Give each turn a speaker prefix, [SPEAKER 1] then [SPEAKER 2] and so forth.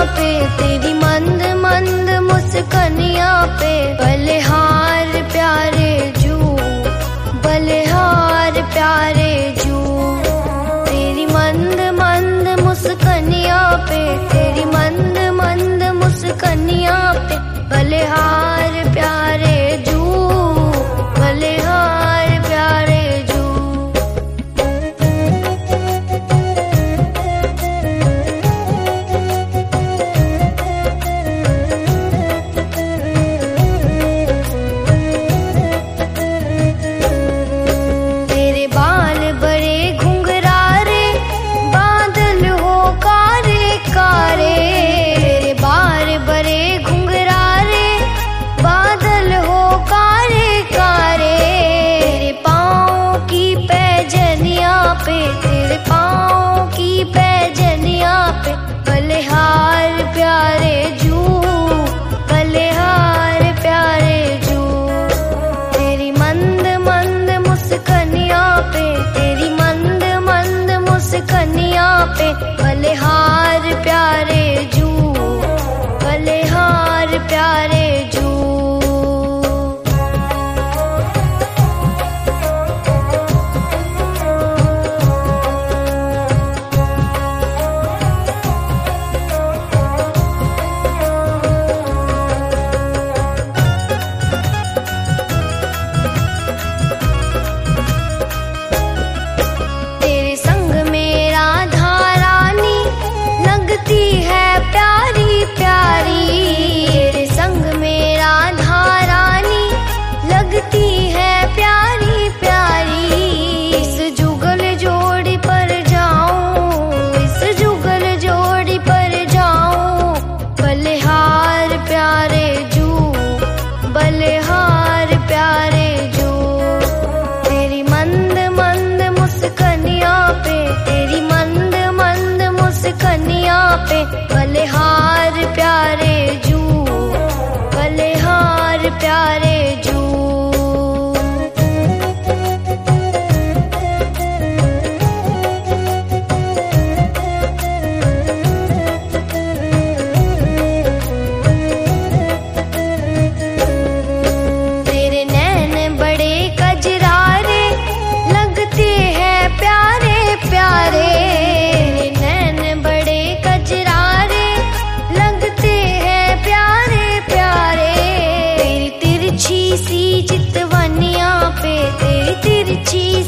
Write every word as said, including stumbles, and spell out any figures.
[SPEAKER 1] पे, तेरी मंद मंद मुस्कनिया पे, बलिहार प्यारे जू, बलिहार प्यारे जू। तेरी मंद मंद मुस्कनिया पे, तेरी मंद मंद मुस्कनिया पे, बलिहार प्यारे जू, बलिहार प्यारे जू। तेरे बाल बड़े घुंघरारे, बादल हो कारे कारे, तेरे बाल बड़े घुंघरारे, बादल हो कारे कारे। तेरे पाँव की पैजनिया पे, तेरे पाँव की पैजनिया पे, बलिहार प्यारे जू, बलिहार प्यारे जू। तेरी मंद मंद मुस्कनिया पे, तेरी मंद मंद मुस्कनिया पे, बलिहार प्यारे जू, बलिहार प्यारे जू। तेरे संग में राधा रानी लगती है प्यारी प्यारी, तेरे संग में राधा रानी लगती है प्यारी प्यारी। इस जुगल जोड़ी पर जाऊं, इस जुगल जोड़ी पर जाऊं, बलिहार प्यारे जू, बलिहार प्यारे जू। तेरी मंद मंद मुस्कनिया पे, तेरी मंद मंद मुस्कनिया पे, बलिहार प्यारे जू, बलिहार प्यारे जू। तेरे नैन बड़े कजरारे, लगते हैं प्यारे प्यारे, तेरे नैन बड़े कजरारे, लगते हैं प्यारे प्यारे। तेरी तिरछी सी चितवनिया पे, तेरी तिरछी